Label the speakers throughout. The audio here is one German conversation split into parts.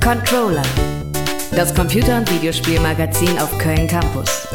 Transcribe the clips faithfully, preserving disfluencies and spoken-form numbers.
Speaker 1: Controller, das Computer- und Videospielmagazin auf Köln Campus.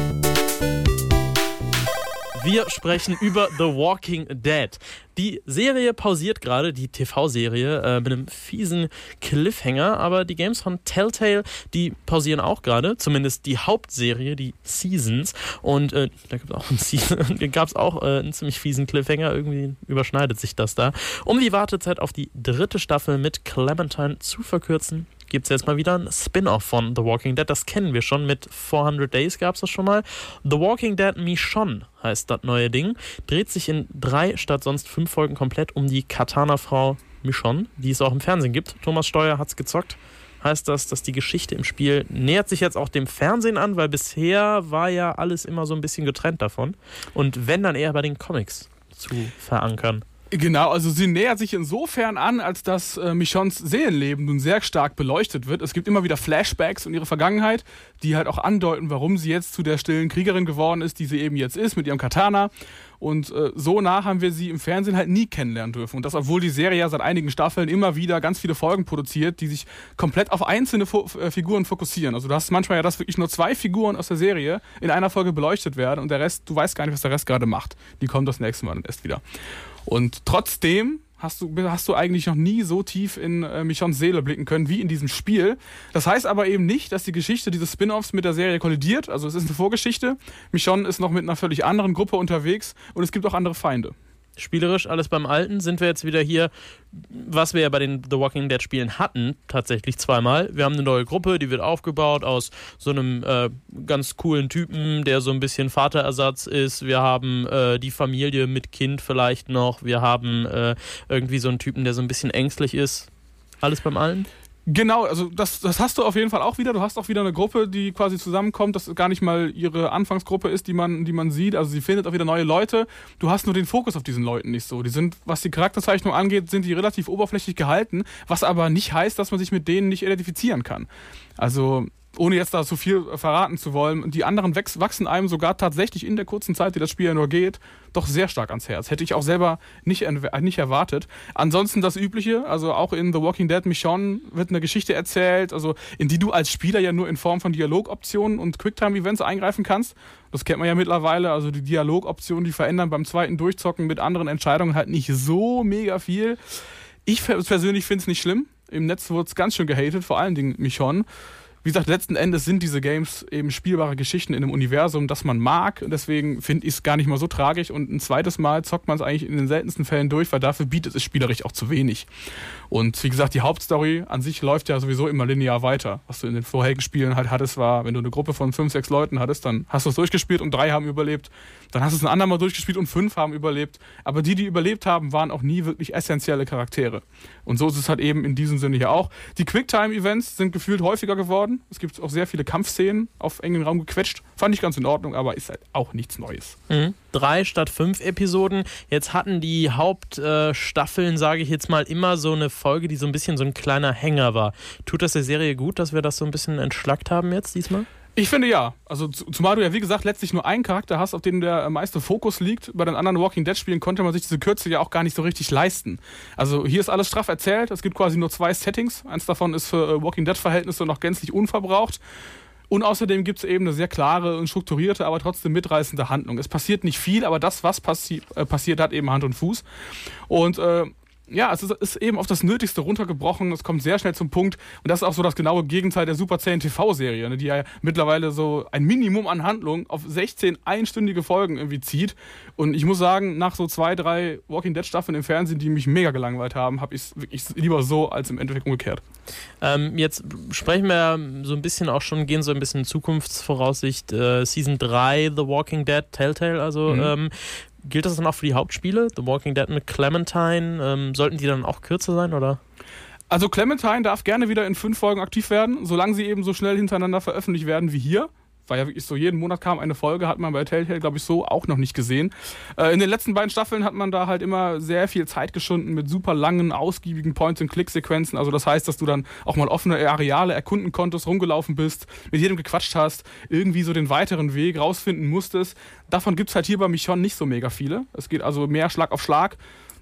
Speaker 2: Wir sprechen über The Walking Dead. Die Serie pausiert gerade, die T V-Serie, äh, mit einem fiesen Cliffhanger, aber die Games von Telltale, die pausieren auch gerade, zumindest die Hauptserie, die Seasons. Und äh, da gibt es auch einen Season, da gab es auch äh, einen ziemlich fiesen Cliffhanger, irgendwie überschneidet sich das da. Um die Wartezeit auf die dritte Staffel mit Clementine zu verkürzen, gibt es jetzt mal wieder ein Spin-Off von The Walking Dead. Das kennen wir schon, mit vierhundert Days gab es das schon mal. The Walking Dead Michonne heißt das neue Ding. Dreht sich in drei statt sonst fünf Folgen komplett um die Katana-Frau Michonne, die es auch im Fernsehen gibt. Thomas Steuer hat's gezockt. Heißt das, dass die Geschichte im Spiel nähert sich jetzt auch dem Fernsehen an, weil bisher war ja alles immer so ein bisschen getrennt davon. Und wenn, dann eher bei den Comics zu verankern.
Speaker 3: Genau, also sie nähert sich insofern an, als dass äh, Michonnes Seelenleben nun sehr stark beleuchtet wird. Es gibt immer wieder Flashbacks in ihre Vergangenheit, die halt auch andeuten, warum sie jetzt zu der stillen Kriegerin geworden ist, die sie eben jetzt ist, mit ihrem Katana. Und äh, so nah haben wir sie im Fernsehen halt nie kennenlernen dürfen. Und das, obwohl die Serie ja seit einigen Staffeln immer wieder ganz viele Folgen produziert, die sich komplett auf einzelne Fo- äh, Figuren fokussieren. Also du hast manchmal ja, dass wirklich nur zwei Figuren aus der Serie in einer Folge beleuchtet werden und der Rest, du weißt gar nicht, was der Rest gerade macht. Die kommt das nächste Mal dann erst wieder. Und trotzdem hast du, hast du eigentlich noch nie so tief in äh, Michonnes Seele blicken können wie in diesem Spiel. Das heißt aber eben nicht, dass die Geschichte dieses Spin-Offs mit der Serie kollidiert. Also es ist eine Vorgeschichte. Michonne ist noch mit einer völlig anderen Gruppe unterwegs und es gibt auch andere Feinde.
Speaker 2: Spielerisch alles beim Alten, sind wir jetzt wieder hier, was wir ja bei den The Walking Dead Spielen hatten, tatsächlich zweimal. Wir haben eine neue Gruppe, die wird aufgebaut aus so einem äh, ganz coolen Typen, der so ein bisschen Vaterersatz ist. Wir haben äh, die Familie mit Kind vielleicht noch. Wir haben äh, irgendwie so einen Typen, der so ein bisschen ängstlich ist. Alles beim Alten?
Speaker 3: Genau, also das, das hast du auf jeden Fall auch wieder. Du hast auch wieder eine Gruppe, die quasi zusammenkommt, das gar nicht mal ihre Anfangsgruppe ist, die man, die man sieht. Also sie findet auch wieder neue Leute. Du hast nur den Fokus auf diesen Leuten nicht so. Die sind, was die Charakterzeichnung angeht, sind die relativ oberflächlich gehalten, was aber nicht heißt, dass man sich mit denen nicht identifizieren kann. Also ohne jetzt da so viel verraten zu wollen, die anderen wächst, wachsen einem sogar tatsächlich in der kurzen Zeit, die das Spiel ja nur geht, doch sehr stark ans Herz. Hätte ich auch selber nicht, nicht erwartet. Ansonsten das Übliche, also auch in The Walking Dead Michonne wird eine Geschichte erzählt, also in die du als Spieler ja nur in Form von Dialogoptionen und Quicktime-Events eingreifen kannst. Das kennt man ja mittlerweile, also die Dialogoptionen, die verändern beim zweiten Durchzocken mit anderen Entscheidungen halt nicht so mega viel. Ich persönlich finde es nicht schlimm. Im Netz wurde es ganz schön gehatet, vor allen Dingen Michonne. Wie gesagt, letzten Endes sind diese Games eben spielbare Geschichten in einem Universum, das man mag. Und deswegen finde ich es gar nicht mal so tragisch. Und ein zweites Mal zockt man es eigentlich in den seltensten Fällen durch, weil dafür bietet es spielerisch auch zu wenig. Und wie gesagt, die Hauptstory an sich läuft ja sowieso immer linear weiter. Was du in den vorherigen Spielen halt hattest, war, wenn du eine Gruppe von fünf, sechs Leuten hattest, dann hast du es durchgespielt und drei haben überlebt. Dann hast du es ein andermal durchgespielt und fünf haben überlebt. Aber die, die überlebt haben, waren auch nie wirklich essentielle Charaktere. Und so ist es halt eben in diesem Sinne hier auch. Die Quicktime-Events sind gefühlt häufiger geworden. Es gibt auch sehr viele Kampfszenen auf engen Raum gequetscht. Fand ich ganz in Ordnung, aber ist halt auch nichts Neues.
Speaker 2: Mhm. Drei statt fünf Episoden. Jetzt hatten die Hauptstaffeln, äh, sage ich jetzt mal, immer so eine Folge, die so ein bisschen so ein kleiner Hänger war. Tut das der Serie gut, dass wir das so ein bisschen entschlackt haben jetzt diesmal?
Speaker 3: Ich finde ja. Also zumal du ja wie gesagt letztlich nur einen Charakter hast, auf den der meiste Fokus liegt. Bei den anderen Walking Dead Spielen konnte man sich diese Kürze ja auch gar nicht so richtig leisten. Also hier ist alles straff erzählt. Es gibt quasi nur zwei Settings. Eins davon ist für Walking Dead Verhältnisse noch gänzlich unverbraucht. Und außerdem gibt es eben eine sehr klare und strukturierte, aber trotzdem mitreißende Handlung. Es passiert nicht viel, aber das, was passi- äh, passiert, hat eben Hand und Fuß. Und äh, ja, es ist, ist eben auf das Nötigste runtergebrochen. Es kommt sehr schnell zum Punkt. Und das ist auch so das genaue Gegenteil der super zähen T V-Serie, ne, die ja mittlerweile so ein Minimum an Handlung auf sechzehn einstündige Folgen irgendwie zieht. Und ich muss sagen, nach so zwei, drei Walking Dead-Staffeln im Fernsehen, die mich mega gelangweilt haben, habe ich es wirklich lieber so als im Endeffekt umgekehrt.
Speaker 2: Ähm, jetzt sprechen wir so ein bisschen auch schon, gehen so ein bisschen in Zukunftsvoraussicht. Äh, Season drei, The Walking Dead, Telltale, also mhm. ähm, gilt das dann auch für die Hauptspiele? The Walking Dead mit Clementine, ähm, sollten die dann auch kürzer sein, oder?
Speaker 3: Also Clementine darf gerne wieder in fünf Folgen aktiv werden, solange sie eben so schnell hintereinander veröffentlicht werden wie hier. Weil ja wirklich so jeden Monat kam eine Folge, hat man bei Telltale, glaube ich, so auch noch nicht gesehen. Äh, in den letzten beiden Staffeln hat man da halt immer sehr viel Zeit geschunden mit super langen, ausgiebigen Point-and-Click-Sequenzen. Also das heißt, dass du dann auch mal offene Areale erkunden konntest, rumgelaufen bist, mit jedem gequatscht hast, irgendwie so den weiteren Weg rausfinden musstest. Davon gibt es halt hier bei Michonne nicht so mega viele. Es geht also mehr Schlag auf Schlag.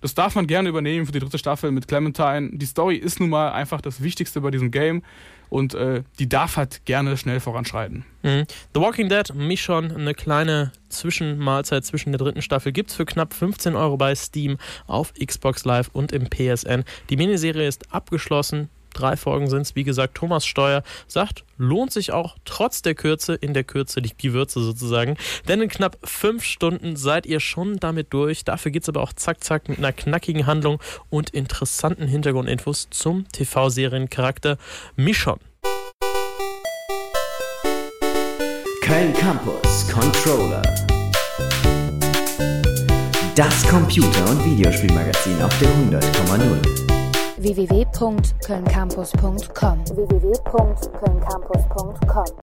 Speaker 3: Das darf man gerne übernehmen für die dritte Staffel mit Clementine. Die Story ist nun mal einfach das Wichtigste bei diesem Game und äh, die darf halt gerne schnell voranschreiten.
Speaker 2: Mhm. The Walking Dead, Michonne, eine kleine Zwischenmahlzeit zwischen der dritten Staffel, gibt es für knapp fünfzehn Euro bei Steam, auf Xbox Live und im P S N. Die Miniserie ist abgeschlossen. Drei Folgen sind es, wie gesagt. Thomas Steuer sagt, lohnt sich auch trotz der Kürze. In der Kürze liegt die Würze sozusagen. Denn in knapp fünf Stunden seid ihr schon damit durch. Dafür geht es aber auch zack, zack mit einer knackigen Handlung und interessanten Hintergrundinfos zum T V-Seriencharakter Michonne.
Speaker 4: Köln Campus Controller. Das Computer- und Videospielmagazin auf der hundert Komma null.
Speaker 5: w w w punkt köln campus punkt com w w w punkt köln campus punkt com